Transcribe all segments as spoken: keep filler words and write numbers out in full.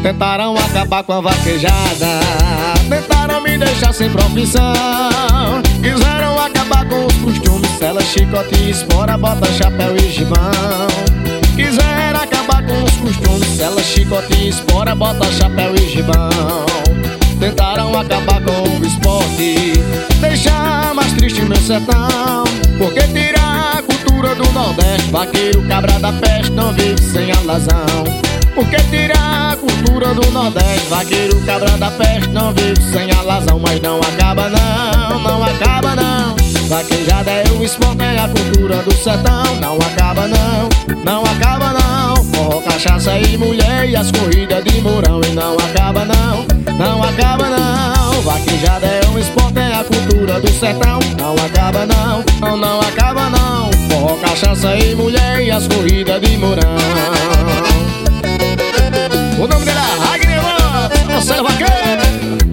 Tentaram acabar com a vaquejada, tentaram me deixar sem profissão. Quiseram acabar com os costumes, sela, chicote, espora, bota, chapéu e gibão. Quiseram acabar com os costumes, sela, chicote, espora, bota, chapéu e gibão. Tentaram acabar com o esporte, deixar mais triste meu sertão. Porque tirar a cultura do Nordeste, vaqueiro, cabra da peste, não vive sem alazão. Porque tirar a cultura do Nordeste, vaqueiro, cabra da peste, não vive sem alazão. Mas não acaba não, não acaba não. Vaquejada é o esporte, é a cultura do sertão. Não acaba não, não acaba não. Forró, cachaça e mulher e as corridas de mourão. E não acaba não, não acaba não. Vaquejada é o esporte, é a cultura do sertão. Não acaba não, não, não acaba não. Forró, cachaça e mulher e as corridas de mourão. O nome dela é Ragner Lopes, você é vaqueiro.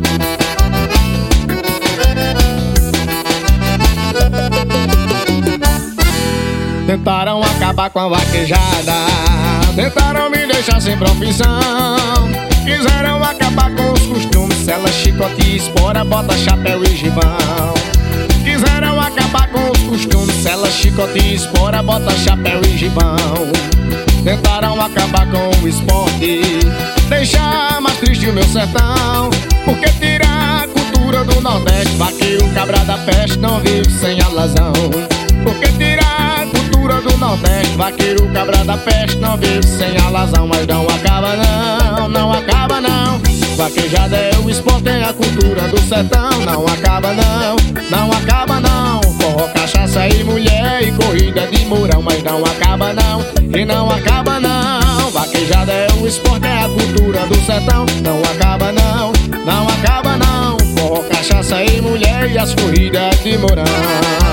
Tentaram acabar com a vaquejada, tentaram me deixar sem profissão. Quiseram acabar com os costumes, sela, chicote, espora, bota, chapéu e gibão. Quiseram acabar com os costumes, sela, chicote, espora, bota, chapéu e gibão. Tentaram acabar com o esporte, deixar mais triste o meu sertão. Porque tirar a cultura do Nordeste, vaqueiro, cabra da peste, não vive sem alazão. Porque tirar a cultura do Nordeste, vaqueiro, cabra da peste, não vive sem alazão. Mas não acaba não, não acaba não. Vaquejada é o esporte, é a cultura do sertão. Não acaba não, não acaba não. Forró, cachaça e mulher e corrida de mourão. Mas não acaba não, e não acaba não. Vaquejada é o esporte, é a cultura do sertão. Não acaba não, não acaba não. Forró, cachaça e mulher e as corridas de mourão.